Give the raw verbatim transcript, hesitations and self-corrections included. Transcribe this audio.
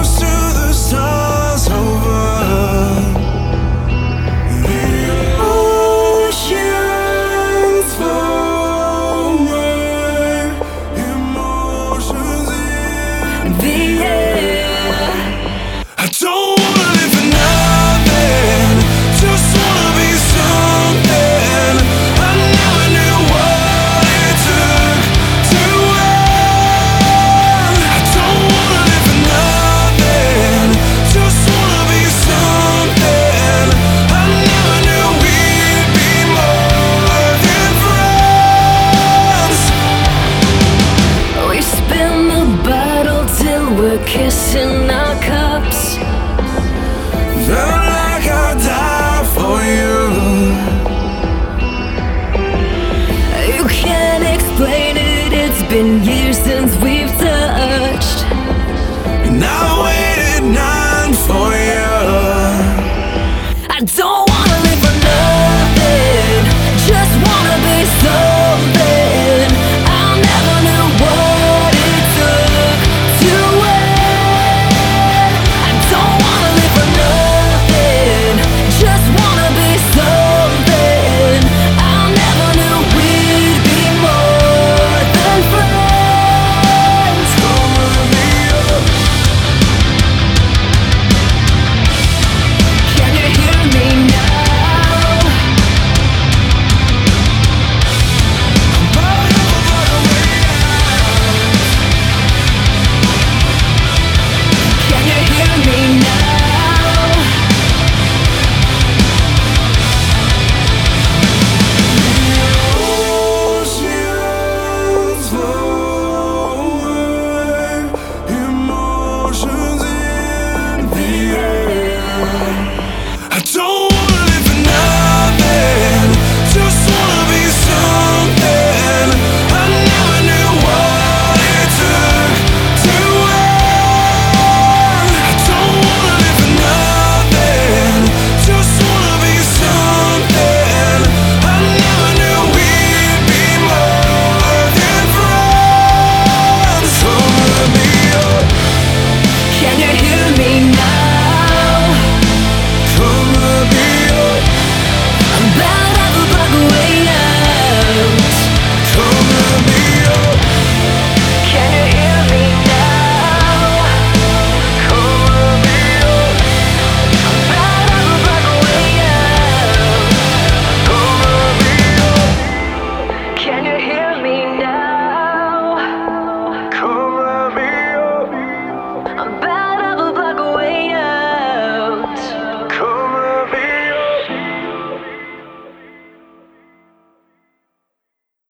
close to the stars over. The oceans for my emotions in the air. I don't wanna live for nothing, just wanna be something. I never knew what it took to win. I don't wanna live for nothing, just wanna be something. I never knew we'd be more than friends. We spin the bottle till we're kissing our cups. Felt like I'd die for you. You can't explain it, it's been years since we've touched. And I waited nine for you. I don't